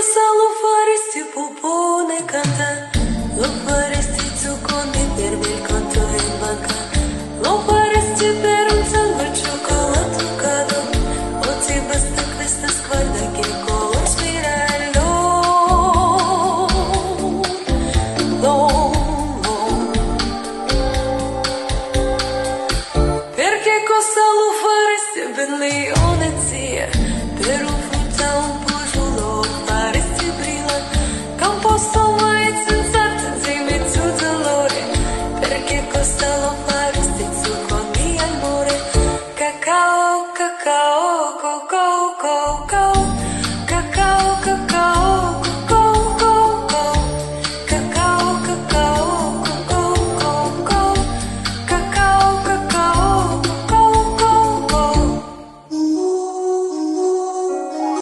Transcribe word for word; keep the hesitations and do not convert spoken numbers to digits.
salo faresti pupone canta, lo faresti tu con i per me.